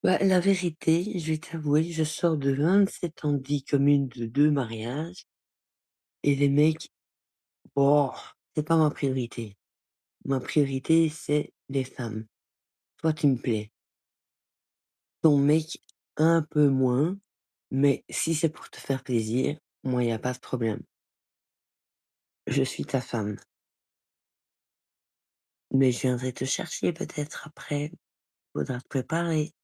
Bah, la vérité, je vais t'avouer, je sors de 27 ans de vie commune, de 2 mariages et les mecs, oh, c'est pas ma priorité. Ma priorité, c'est les femmes. Toi, tu me plais. Ton mec, un peu moins, mais si c'est pour te faire plaisir, moi, y a pas de problème. Je suis ta femme, mais je viendrai te chercher peut-être après. Faudra te préparer.